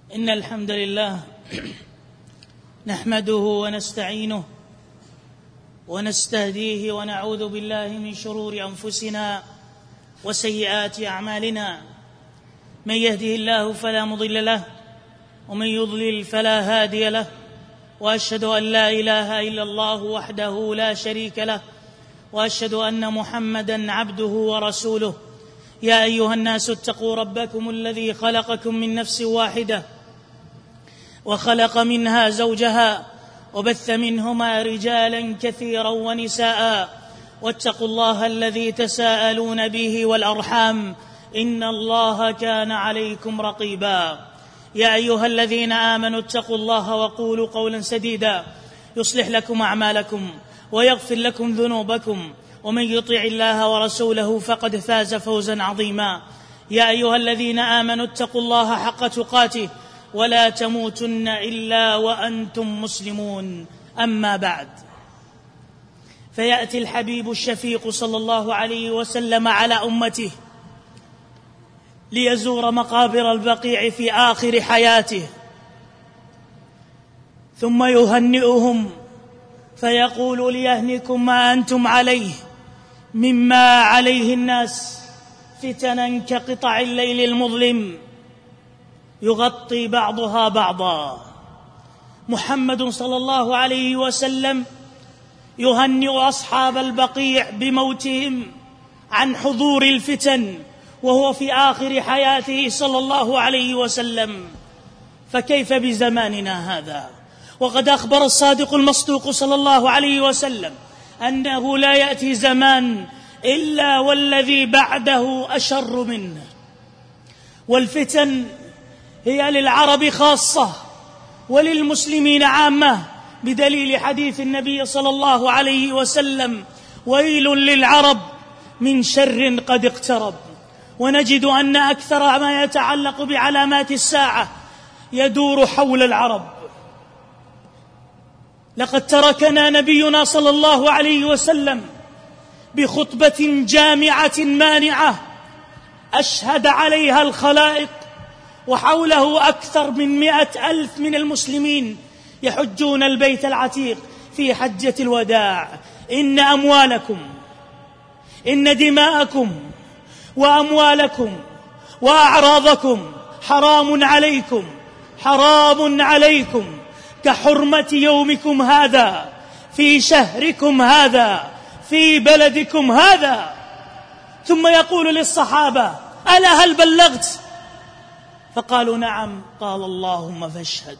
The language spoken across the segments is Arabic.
إن الحمد لله نحمده ونستعينه ونستهديه ونعوذ بالله من شرور أنفسنا وسيئات أعمالنا. من يهده الله فلا مضل له ومن يضلل فلا هادي له، وأشهد أن لا إله إلا الله وحده لا شريك له، وأشهد أن محمدًا عبده ورسوله. يا أيها الناس اتقوا ربكم الذي خلقكم من نفس واحدة وخلق منها زوجها وبث منهما رجالا كثيرا ونساء، واتقوا الله الذي تساءلون به والأرحام إن الله كان عليكم رقيبا. يا أيها الذين آمنوا اتقوا الله وقولوا قولا سديدا يصلح لكم أعمالكم ويغفر لكم ذنوبكم، ومن يطع الله ورسوله فقد فاز فوزا عظيما. يا أيها الذين آمنوا اتقوا الله حق تقاته ولا تموتن إلا وأنتم مسلمون. أما بعد، فيأتي الحبيب الشفيق صلى الله عليه وسلم على أمته ليزور مقابر البقيع في آخر حياته، ثم يهنئهم فيقول: ليهنكم ما أنتم عليه مما عليه الناس، فتنا كقطع الليل المظلم يغطي بعضها بعضا. محمد صلى الله عليه وسلم يهنئ أصحاب البقيع بموتهم عن حضور الفتن وهو في آخر حياته صلى الله عليه وسلم، فكيف بزماننا هذا؟ وقد أخبر الصادق المصدوق صلى الله عليه وسلم أنه لا يأتي زمان إلا والذي بعده أشر منه. والفتن هي للعرب خاصة وللمسلمين عامة، بدليل حديث النبي صلى الله عليه وسلم: ويل للعرب من شر قد اقترب. ونجد أن أكثر ما يتعلق بعلامات الساعة يدور حول العرب. لقد تركنا نبينا صلى الله عليه وسلم بخطبة جامعة مانعة أشهد عليها الخلائق، وحوله أكثر من 100,000 من المسلمين يحجون البيت العتيق في حجة الوداع: إن أموالكم، إن دماءكم وأموالكم وأعراضكم حرام عليكم، حرام عليكم كحرمة يومكم هذا في شهركم هذا في بلدكم هذا. ثم يقول للصحابة: ألا هل بلغت؟ فقالوا: نعم. قال: اللهم فاشهد.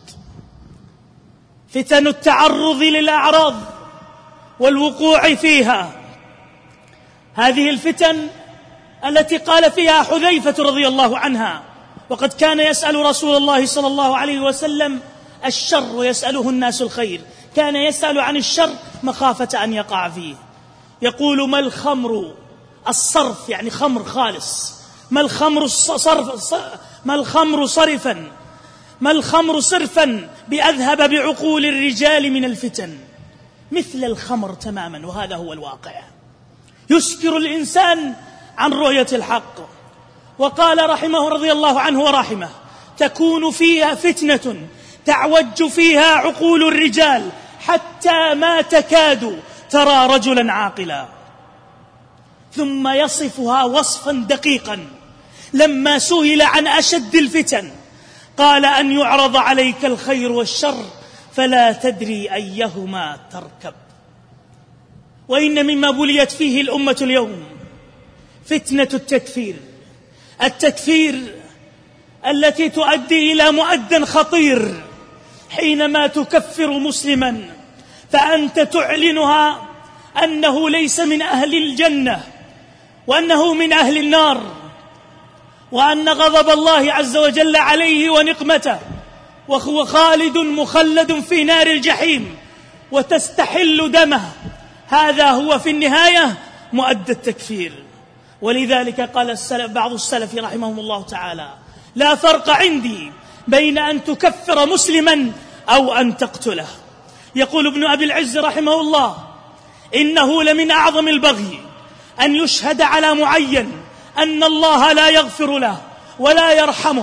فتن التعرض للأعراض والوقوع فيها، هذه الفتن التي قال فيها حذيفة رضي الله عنها: وقد كان يسأل رسول الله صلى الله عليه وسلم الشر ويسأله الناس الخير، كان يسأل عن الشر مخافة أن يقع فيه. يقول: ما الخمر الصرف، يعني خمر خالص، ما الخمر صرف، ما الخمر صرفا، ما الخمر صرفا بأذهب بعقول الرجال من الفتن. مثل الخمر تماما، وهذا هو الواقع، يسكر الإنسان عن رؤية الحق. وقال رحمه رضي الله عنه ورحمه: تكون فيها فتنة تعوج فيها عقول الرجال حتى ما تكاد ترى رجلا عاقلا. ثم يصفها وصفا دقيقا لما سئل عن أشد الفتن قال: أن يعرض عليك الخير والشر فلا تدري أيهما تركب. وإن مما بليت فيه الأمة اليوم فتنة التكفير، التكفير التي تؤدي إلى مؤد خطير. حينما تكفر مسلما فأنت تعلنها أنه ليس من أهل الجنة، وأنه من أهل النار، وأن غضب الله عز وجل عليه ونقمته، وهو خالد مخلد في نار الجحيم، وتستحل دمه. هذا هو في النهاية مؤد التكفير. ولذلك قال بعض السلف رحمهم الله تعالى: لا فرق عندي بين أن تكفر مسلما أو أن تقتله. يقول ابن أبي العز رحمه الله: إنه لمن أعظم البغي أن يشهد على معين أن الله لا يغفر له ولا يرحمه،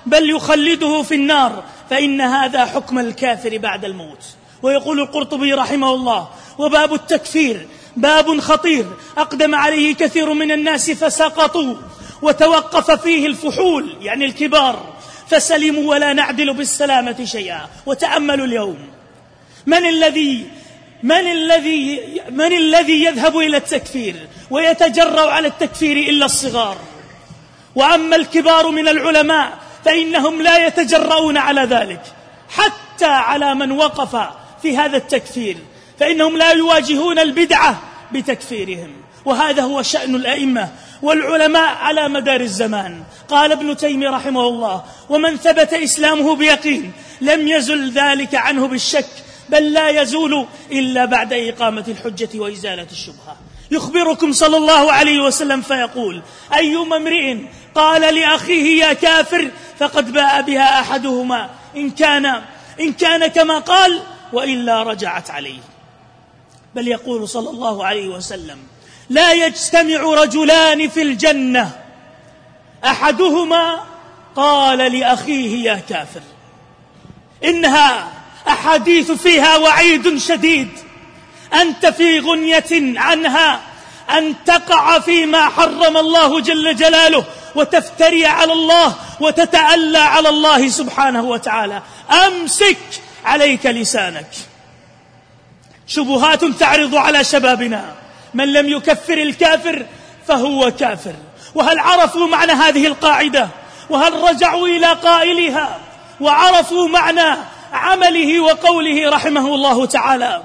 بل يخلده في النار، فإن هذا حكم الكافر بعد الموت. ويقول القرطبي رحمه الله: وباب التكفير باب خطير أقدم عليه كثير من الناس فسقطوا، وتوقف فيه الفحول يعني الكبار فسلموا، ولا نعدل بالسلامة شيئا. وتأملوا اليوم من الذي يذهب إلى التكفير ويتجرأ على التكفير إلا الصغار، وأما الكبار من العلماء فإنهم لا يتجرؤون على ذلك، حتى على من وقف في هذا التكفير فإنهم لا يواجهون البدعة بتكفيرهم. وهذا هو شأن الأئمة والعلماء على مدار الزمان. قال ابن تيمية رحمه الله: ومن ثبت إسلامه بيقين لم يزل ذلك عنه بالشك، بل لا يزول إلا بعد إقامة الحجة وإزالة الشبهة. يخبركم صلى الله عليه وسلم فيقول: أيما امرئ قال لأخيه يا كافر فقد باء بها أحدهما إن كان كما قال وإلا رجعت عليه. بل يقول صلى الله عليه وسلم: لا يجتمع رجلان في الجنة أحدهما قال لأخيه يا كافر. إنها أحاديث فيها وعيد شديد، أنت في غنية عنها أن تقع فيما حرم الله جل جلاله وتفتري على الله وتتألى على الله سبحانه وتعالى. أمسك عليك لسانك. شبهات تعرض على شبابنا: من لم يكفر الكافر فهو كافر. وهل عرفوا معنى هذه القاعدة؟ وهل رجعوا إلى قائلها وعرفوا معنى عمله وقوله رحمه الله تعالى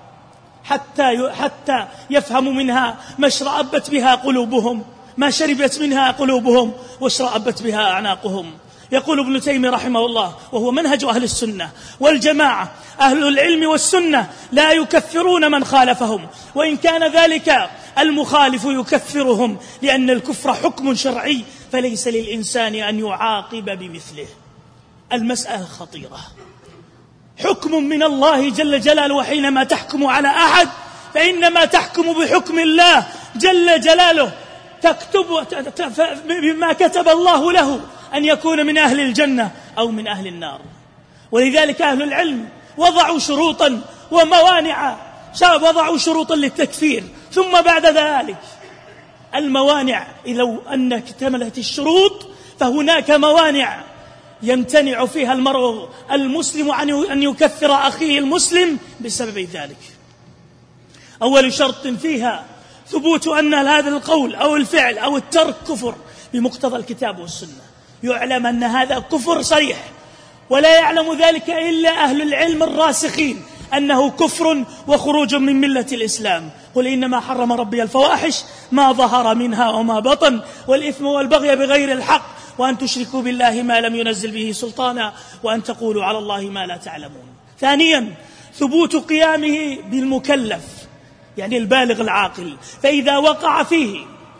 حتى يفهموا منها ما شربت بها قلوبهم، ما شربت منها قلوبهم واشرأبت بها أعناقهم. يقول ابن تيمية رحمه الله، وهو منهج أهل السنة والجماعة: أهل العلم والسنة لا يكفرون من خالفهم، وإن كان ذلك المخالف يكفرهم، لأن الكفر حكم شرعي فليس للإنسان أن يعاقب بمثله. المسألة خطيرة، حكم من الله جل جلاله، وحينما تحكم على أحد فإنما تحكم بحكم الله جل جلاله، تكتب بما كتب الله له أن يكون من أهل الجنة أو من أهل النار. ولذلك أهل العلم وضعوا شروطا وموانع، وضعوا شروطا للتكفير، ثم بعد ذلك الموانع لو أن اكتملت الشروط فهناك موانع يمتنع فيها المرء المسلم عن أن يكفر أخيه المسلم بسبب ذلك. أول شرط فيها ثبوت أن هذا القول أو الفعل أو الترك كفر بمقتضى الكتاب والسنة، يعلم أن هذا كفر صريح، ولا يعلم ذلك إلا أهل العلم الراسخين أنه كفر وخروج من ملة الإسلام. قل إنما حرم ربي الفواحش ما ظهر منها وما بطن والإثم والبغي بغير الحق وأن تشركوا بالله ما لم ينزل به سلطانا وأن تقولوا على الله ما لا تعلمون. ثانيا ثبوت قيامه بالمكلف، يعني البالغ العاقل، فإذا وقع فيه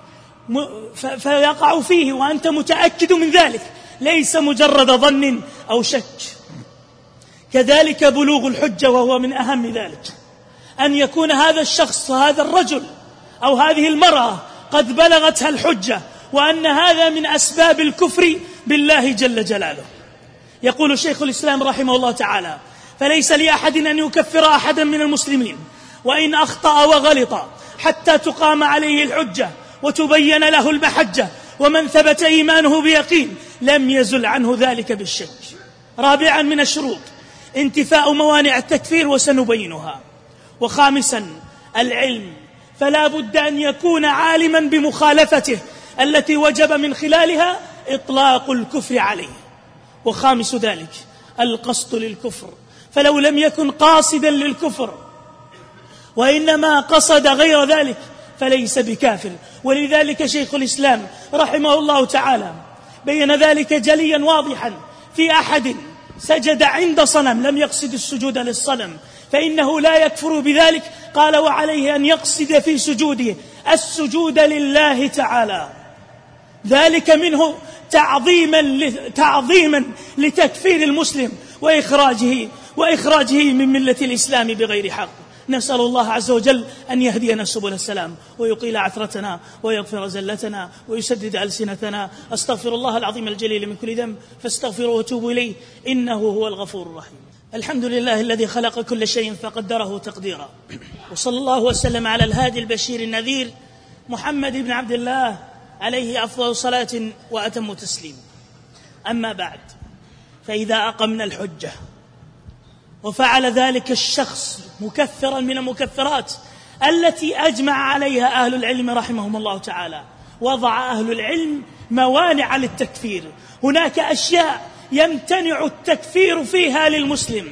فيقع فيه وأنت متأكد من ذلك، ليس مجرد ظن أو شك. كذلك بلوغ الحجة، وهو من أهم ذلك أن يكون هذا الشخص، هذا الرجل أو هذه المرأة قد بلغتها الحجة، وأن هذا من أسباب الكفر بالله جل جلاله. يقول شيخ الإسلام رحمه الله تعالى: فليس لأحد أن يكفر أحدا من المسلمين وإن أخطأ وغلط حتى تقام عليه الحجة وتبين له المحجة، ومن ثبت إيمانه بيقين لم يزل عنه ذلك بالشك. رابعا من الشروط انتفاء موانع التكفير، وسنبينها. وخامسا العلم، فلا بد أن يكون عالما بمخالفته التي وجب من خلالها إطلاق الكفر عليه. وخامس ذلك القصد للكفر، فلو لم يكن قاصدا للكفر وإنما قصد غير ذلك فليس بكافر. ولذلك شيخ الإسلام رحمه الله تعالى بين ذلك جليا واضحا في أحد سجد عند صنم لم يقصد السجود للصنم فإنه لا يكفر بذلك، قال: وعليه أن يقصد في سجوده السجود لله تعالى، ذلك منه تعظيما لتكفير المسلم وإخراجه من ملة الإسلام بغير حق. نسأل الله عز وجل أن يهدينا سبل السلام ويقيل عثرتنا ويغفر زلتنا ويسدد ألسنتنا. أستغفر الله العظيم الجليل من كل ذنب فاستغفروه وتوبوا إليه إنه هو الغفور الرحيم. الحمد لله الذي خلق كل شيء فقدره تقديرا، وصلى الله وسلم على الهادي البشير النذير محمد بن عبد الله عليه أفضل صلاة وأتم تسليم. أما بعد، فإذا أقمنا الحجة وفعل ذلك الشخص مكفرا من المكفرات التي أجمع عليها أهل العلم رحمهم الله تعالى، وضع أهل العلم موانع للتكفير. هناك أشياء يمتنع التكفير فيها للمسلم،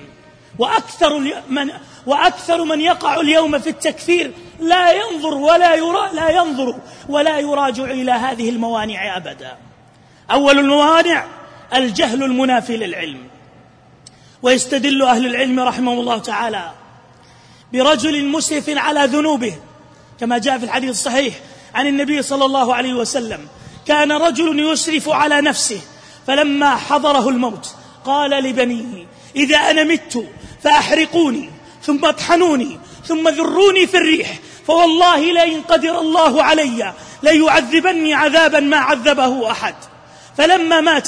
وأكثر من يقع اليوم في التكفير لا ينظر ولا يراجع إلى هذه الموانع أبدا. أول الموانع الجهل المنافي للعلم. ويستدل أهل العلم رحمهم الله تعالى برجل مسرف على ذنوبه، كما جاء في الحديث الصحيح عن النبي صلى الله عليه وسلم: كان رجل يسرف على نفسه فلما حضره الموت قال لبنيه: إذا أنا مت فأحرقوني ثم اطحنوني ثم ذروني في الريح، فوالله لئن قدر الله علي ليعذبني عذابا ما عذبه أحد. فلما مات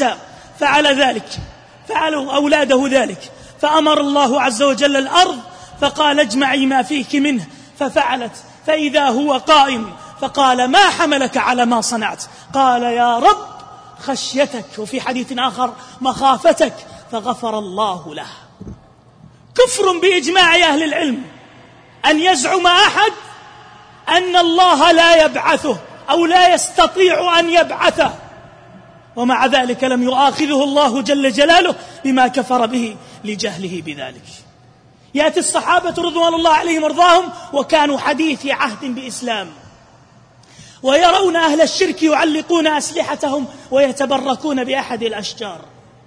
فعلوا أولاده ذلك، فأمر الله عز وجل الأرض فقال: اجمعي ما فيك منه، ففعلت، فإذا هو قائم فقال: ما حملك على ما صنعت؟ قال: يا رب خشيتك، وفي حديث آخر: مخافتك، فغفر الله له. كفر بإجماع أهل العلم أن يزعم أحد أن الله لا يبعثه أو لا يستطيع أن يبعثه، ومع ذلك لم يؤاخذه الله جل جلاله بما كفر به لجهله بذلك. يأتي الصحابة رضوان الله عليهم وارضاهم وكانوا حديث عهد بإسلام، ويرون أهل الشرك يعلقون أسلحتهم ويتبركون بأحد الأشجار،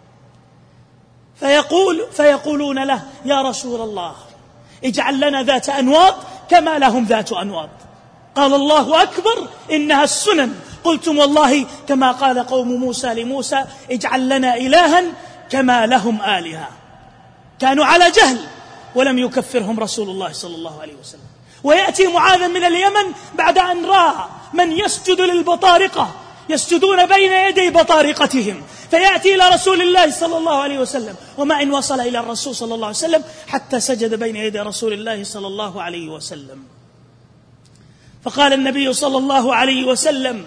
فيقولون له: يا رسول الله اجعل لنا ذات أنواط كما لهم ذات أنواط. قال: الله أكبر، إنها السنن. قلتم والله كما قال قوم موسى لموسى: اجعل لنا إلها كما لهم آلهة. كانوا على جهل ولم يكفرهم رسول الله صلى الله عليه وسلم. ويأتي معاذ من اليمن بعد أن رأى من يسجد للبطارقة يسجدون بين يدي بطارقتهم، فيأتي إلى رسول الله صلى الله عليه وسلم، وما إن وصل إلى الرسول صلى الله عليه وسلم حتى سجد بين يدي رسول الله صلى الله عليه وسلم. فقال النبي صلى الله عليه وسلم: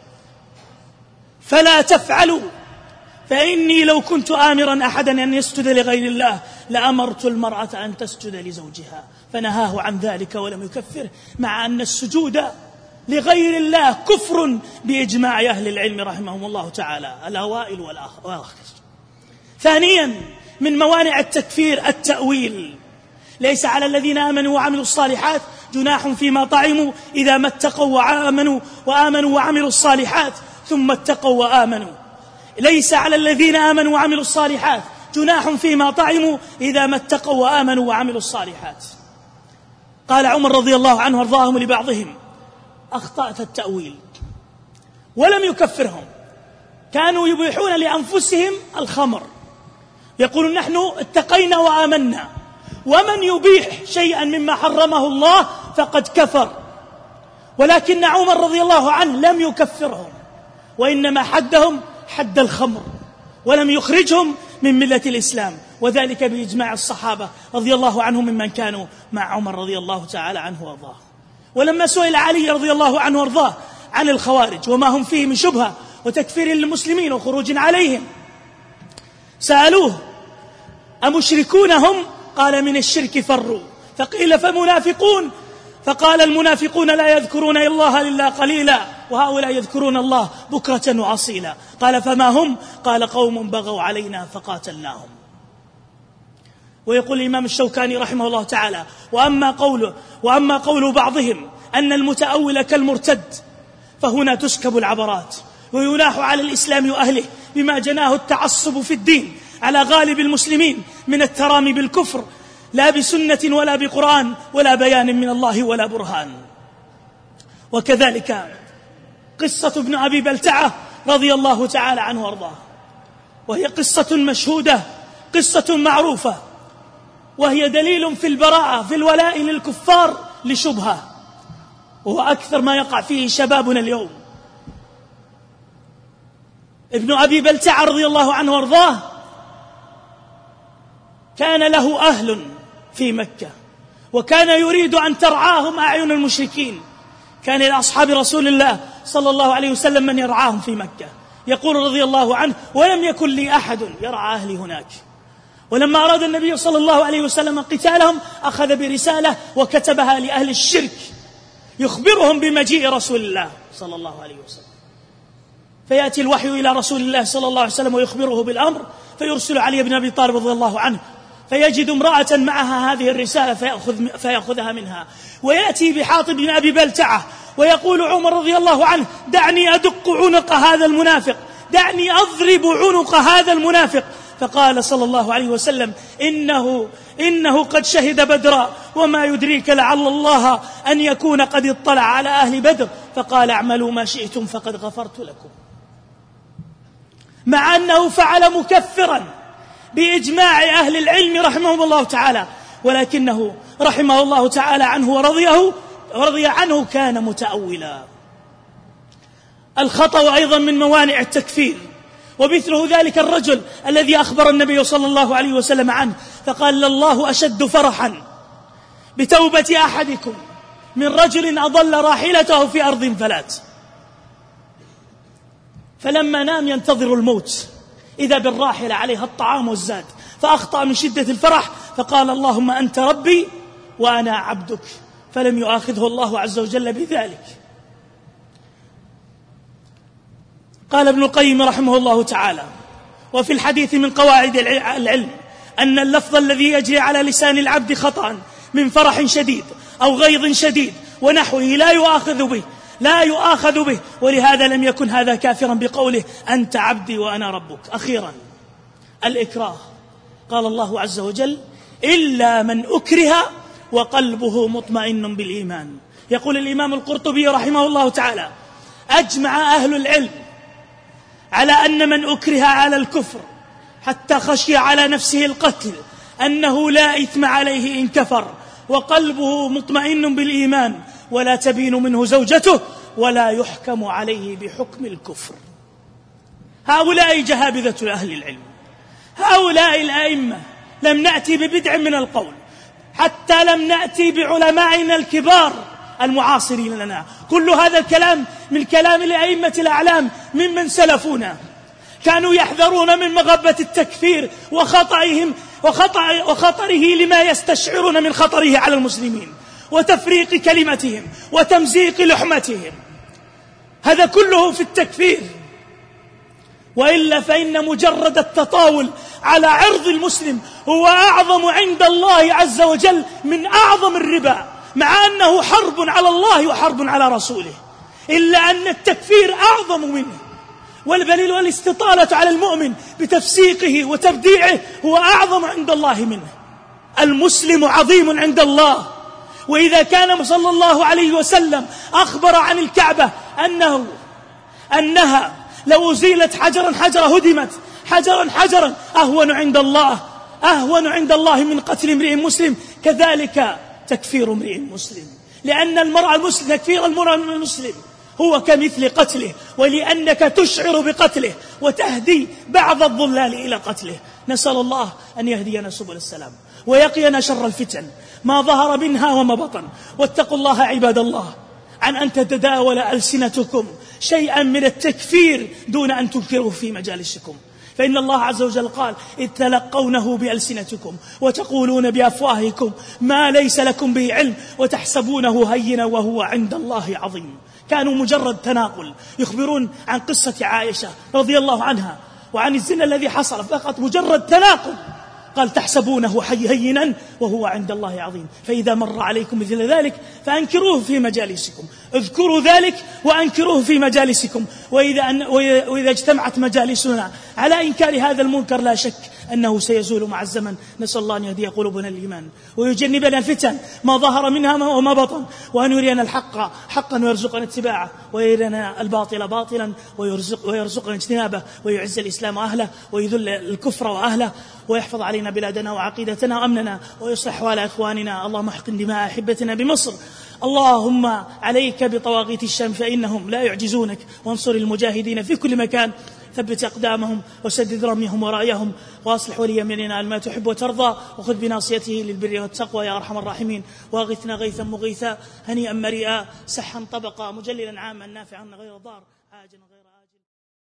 فلا تفعلوا، فإني لو كنت آمرا أحدا أن يسجد لغير الله لأمرت المرأة أن تسجد لزوجها. فنهاه عن ذلك ولم يكفره، مع أن السجود لغير الله كفر بإجماع أهل العلم رحمهم الله تعالى الأوائل والآخر. ثانيا من موانع التكفير التأويل. ليس على الذين آمنوا وعملوا الصالحات جناح فيما طعموا إذا ما اتقوا وآمنوا وعملوا الصالحات ثم اتقوا وآمنوا. ليس على الذين آمنوا وعملوا الصالحات جناح فيما طعموا إذا ما اتقوا وآمنوا وعملوا الصالحات. قال عمر رضي الله عنه وارضاهم لبعضهم: أخطأت التأويل، ولم يكفرهم. كانوا يبيحون لأنفسهم الخمر، يقولون: نحن اتقينا وآمنا. ومن يبيح شيئا مما حرمه الله فقد كفر. ولكن عمر رضي الله عنه لم يكفرهم، وإنما حدهم حد الخمر، ولم يخرجهم من ملة الإسلام، وذلك بإجماع الصحابة رضي الله عنهم ممن كانوا مع عمر رضي الله تعالى عنه وارضاه. ولما سئل علي رضي الله عنه وارضاه عن الخوارج وما هم فيه من شبهة وتكفير للمسلمين وخروج عليهم، سألوه: أمشركون هم؟ قال: من الشرك فروا. فقيل: فمنافقون؟ فقال: المنافقون لا يذكرون الله إلا قليلا، وهؤلاء يذكرون الله بكرة وأصيلا. قال: فما هم؟ قال: قوم بغوا علينا فقاتلناهم. ويقول الإمام الشوكاني رحمه الله تعالى: وأما قول بعضهم أن المتأول كالمرتد فهنا تسكب العبرات، ويناح على الإسلام وأهله بما جناه التعصب في الدين على غالب المسلمين من الترامي بالكفر، لا بسنة ولا بقرآن ولا بيان من الله ولا برهان. وكذلك قصة ابن أبي بلتعة رضي الله تعالى عنه وارضاه، وهي قصة مشهودة، قصة معروفة، وهي دليل في البراءة في الولاء للكفار لشبهة، وهو أكثر ما يقع فيه شبابنا اليوم. ابن أبي بلتعة رضي الله عنه وارضاه كان له أهل في مكة، وكان يريد أن ترعاهم أعين المشركين. كان لأصحاب رسول الله صلى الله عليه وسلم من يرعاهم في مكة. يقول رضي الله عنه: ولم يكن لي أحد يرعى أهلي هناك. ولما أراد النبي صلى الله عليه وسلم قتالهم أخذ برسالة وكتبها لأهل الشرك يخبرهم بمجيء رسول الله صلى الله عليه وسلم. فيأتي الوحي إلى رسول الله صلى الله عليه وسلم ويخبره بالأمر، فيرسل علي بن أبي طالب رضي الله عنه، فيجد امرأة معها هذه الرسالة فيأخذها منها، ويأتي بحاطب بن أبي بلتعة ويقول عمر رضي الله عنه: دعني أدق عنق هذا المنافق، دعني أضرب عنق هذا المنافق. فقال صلى الله عليه وسلم: إنه قد شهد بدرا، وما يدريك لعل الله أن يكون قد اطلع على أهل بدر. فقال: اعملوا ما شئتم فقد غفرت لكم. مع أنه فعل مكفرا بإجماع أهل العلم رحمهم الله تعالى، ولكنه رحمه الله تعالى عنه ورضي عنه كان متأولا. الخطأ أيضا من موانع التكفير، ومثله ذلك الرجل الذي أخبر النبي صلى الله عليه وسلم عنه فقال: الله أشد فرحا بتوبة أحدكم من رجل أضل راحلته في أرض فلات. فلما نام ينتظر الموت إذا بالراحلة عليها الطعام والزاد، فأخطأ من شدة الفرح فقال: اللهم أنت ربي وأنا عبدك، فلم يؤاخذه الله عز وجل بذلك. قال ابن القيم رحمه الله تعالى: وفي الحديث من قواعد العلم أن اللفظ الذي يجري على لسان العبد خطأ من فرح شديد أو غيظ شديد ونحوه لا يؤاخذ به، ولهذا لم يكن هذا كافرا بقوله أنت عبدي وأنا ربك. أخيرا الإكراه، قال الله عز وجل: إلا من أكره وقلبه مطمئن بالإيمان. يقول الإمام القرطبي رحمه الله تعالى: أجمع أهل العلم على أن من أكره على الكفر حتى خشي على نفسه القتل أنه لا إثم عليه إن كفر، وقلبه مطمئن بالإيمان ولا تبين منه زوجته، ولا يحكم عليه بحكم الكفر. هؤلاء جهابذة أهل العلم، هؤلاء الأئمة. لم نأتي ببدع من القول، حتى لم نأتي بعلمائنا الكبار المعاصرين لنا. كل هذا الكلام من كلام الأئمة الأعلام ممن سلفونا، كانوا يحذرون من مغبة التكفير وخطره لما يستشعرون من خطره على المسلمين، وتفريق كلمتهم وتمزيق لحمتهم. هذا كله في التكفير. وإلا فإن مجرد التطاول على عرض المسلم هو أعظم عند الله عز وجل من أعظم الربا، مع أنه حرب على الله وحرب على رسوله، إلا أن التكفير أعظم منه. والبليل والاستطالة على المؤمن بتفسيقه وتبديعه هو أعظم عند الله منه. المسلم عظيم عند الله. وإذا كان صلى الله عليه وسلم أخبر عن الكعبة أنها لو أزيلت حجرا هدمت حجرا أهون عند الله من قتل امرئ مسلم، كذلك تكفير امرئ مسلم، لأن المرء المسلم تكفير المرء المسلم هو كمثل قتله، ولأنك تشعر بقتله وتهدي بعض الضلال إلى قتله. نسأل الله أن يهدينا سبل السلام ويقينا شر الفتن ما ظهر منها وما بطن. واتقوا الله عباد الله عن أن تتداول ألسنتكم شيئا من التكفير دون أن تنكروه في مجالسكم، فإن الله عز وجل قال: إذ تلقونه بألسنتكم وتقولون بأفواهكم ما ليس لكم به علم وتحسبونه هينا وهو عند الله عظيم. كانوا مجرد تناقل، يخبرون عن قصة عائشة رضي الله عنها وعن الزنا الذي حصل، فقط مجرد تناقل. قال: تحسبونه هينا وهو عند الله عظيم. فإذا مر عليكم مثل ذلك فأنكروه في مجالسكم، اذكروا ذلك وأنكروه في مجالسكم. وإذا اجتمعت مجالسنا على إنكار هذا المنكر لا شك أنه سيزول مع الزمن. نسأل الله أن يهدي قلوبنا الإيمان ويجنبنا الفتن ما ظهر منها وما بطن، وأن يرينا الحق حقا ويرزقنا اتباعه، ويرينا الباطل باطلا ويرزقنا اجتنابه، ويعز الإسلام أهله ويذل الكفر وأهله، ويحفظ علينا بلادنا وعقيدتنا وأمننا، ويصلح أحوال إخواننا. اللهم احقن دماء أحبتنا بمصر. اللهم عليك بطواغيت الشام فإنهم لا يعجزونك، وانصر المجاهدين في كل مكان، ثبت أقدامهم وسدد رميهم ورأيهم، وأصلح ولي أمرنا ما تحب وترضى، وخذ بناصيته للبر والتقوى يا أرحم الراحمين، وأغثنا غيثا مغيثا هنيئا مريئا سحا طبقا مجللا عاما نافعا غير ضار عاجلا غير